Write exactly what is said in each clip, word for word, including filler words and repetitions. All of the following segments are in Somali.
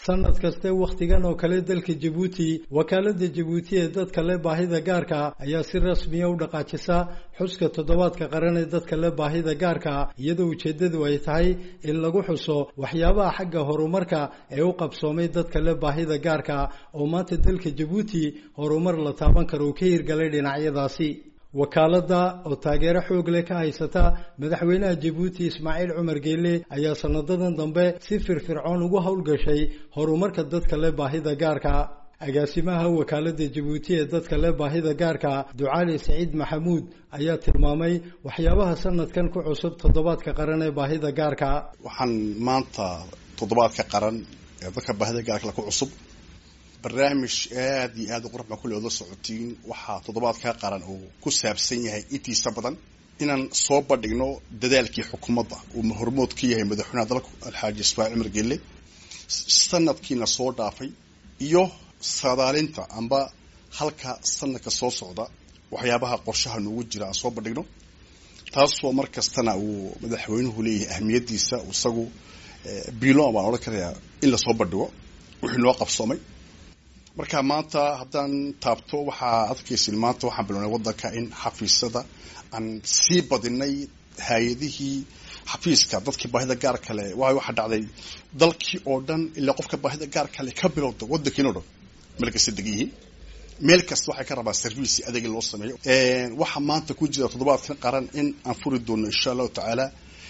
sanad kaste waqtigan oo kale dalka Djibouti wakaalada Djibouti ee dadka leh baahida gaarka ayaa si rasmi ah u dhaqaajisa xuska toddobaadka qaran ee dadka leh baahida gaarka iyadoo ujeedadu ay tahay in lagu xuso waxyaabaha xagga horumarka ee u qabsoomay dadka leh baahida gaarka oo maanta dalka Djibouti horumar la taaban karo ka hirgalay dhinacyadaasi wakaalada oo taageero xoog leh ka haysata madaxweynaha Djibouti Ismaaciil Cumar Geele ayaa sanadadan dambe si firfircoon ugu hawlgashay horumarka dadka leh baahida gaarka agaasimaha wakaalada Djibouti ee dadka leh baahida gaarka Ducaali Saciid Maxamuud ayaa tilmaamay waxyaabaha sanadkan ku cusub toddobaadka qaran ee baahida gaarka waxaan maanta toddobaadka qaran ee dadka baahida gaarka la ku cusub barnaamij aad iyo aad u qurux badan kulli wada socotiin waxa toddobaadka qaran oo ku saabsan yahay intiisa badan inaan soo bandhigno dadaalkii xukuumadda uu hormood ka yahay madaxweynaha dalka Alxaaji Ismaaciil Cumar Geele sanadkiina soo dhaafay iyo saadaalinta amba halka sanadka soo socda waxyaabaha qorshaha noogu jira aan soo bandhigno taasoo markastana uu madaxweynuhu leeyahay ahmiyadiisa isagu biilo baan oran karayaa in la soo bandhigo wixii loo qabsoomay marka maanta haddaan taabto waxaa adkaysin maanta waxaan bilownay waddanka in xafiisyada aan sii badinay hay-adihii xafiiska dadkii baahida gaar kale waayo waxaa dhacday dalkii oo dhan ilaa qofka baahida gaar kale ka bilowda waddankiina oo dhan meel kasta degan yihiin meel kasta waxay ka rabaa service adeeg loo sameeyo waxaa maanta ku jira toddobaadkan qaran in aan furi doono insha allahu tacaala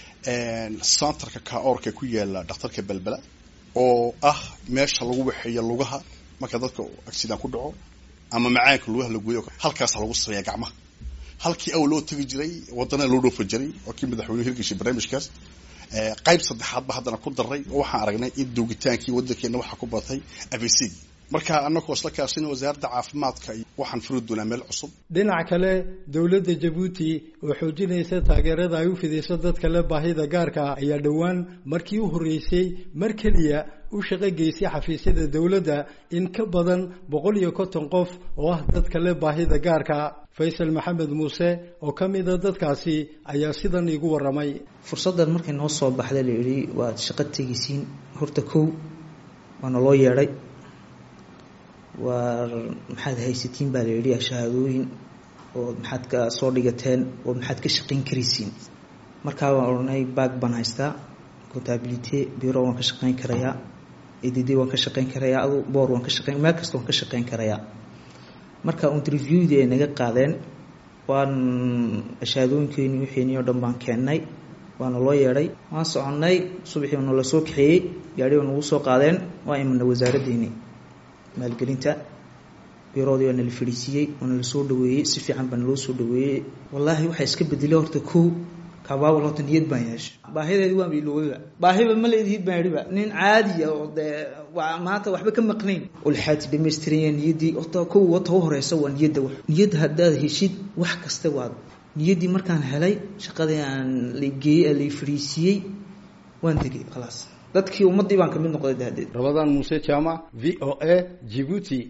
centerka kaorka ku yaala dhakhtarka balbala oo ah meesha lagu waxeeyo lugaha marka dadka accident ku dhaco ama macaanka lugaha la gooyo halkaas lagu sameeyaa gacmaha halkii aw loo tagi jiray wadana loo dhoof jiray oo kii madaxweynuhu hirgashay barnaamijkaas ee qayb saddexaad ba haddana ku daray oo waxaan aragnay in doogitaankii waddankeena waxa ku batay A B C marka annagoo isla kaashin wasaaradda caafimaadka waxaan furi doonaa meel cusub dhinaca kale dawladda Djibouti oo xoojinaysa taageerada ay u fidayso dadka leh baahida gaarka ayaa dhawaan markii u horeysay mar kaliya u shaqo geysay xafiisyada dawladda in ka badan boqol iyo konton qof oo ah dadka leh baahida gaarka Faysal Maxamed Muuse oo kamid ah dadkaasi ayaa sidan igu waramay fursadan markay noo soo baxday leeyahay waa shaqo tagisiin horta koow waana loo yeeray waa maxaad haysatiin baa leeyahay shahaadooyin oo maxaad ka soo dhigateen oo maxaad ka shaqeyn karisiin marka waan oranay baag ban haystaa contability bureau waan ka shaqeyn karayaa edid waan ka shaqeyn karayaa adu boor waan ka shaqeyn meel kasta waan ka shaqeyn karayaa marka interviewdi ay naga qaadeen waan shahaadooyinkeeni wixii oo dhan baan keenay waana loo yeeray waan soconay subaxii oo la soo kaxeeyay gaari oo nagu soo qaadeen waa imana wasaaradeeni maalgelinta bureau-di oo la fariisiyay oo la soo dhaweeyay si fiican baan loo soo dhaweeyay wallahi waxa iska bedelay horta koo kabaab loo niyad baan yeeshay baahideedu waa biilowga baahiba ma leedihid baan riba nin caadi ah oo waa maanta waxba ka maqnayn oo xaati dhameystireen niyadii oo taa koo wata horeysa waa niyada wax niyad haddaad heshid wax kasta waa niyadii markaan helay shaqadii aan ligeeyay la fariisiyay waan tagay khalaas dadkii ummadii baan ka mid noqday daadeed Ramadan Muuse Jaamac V O A Djibouti.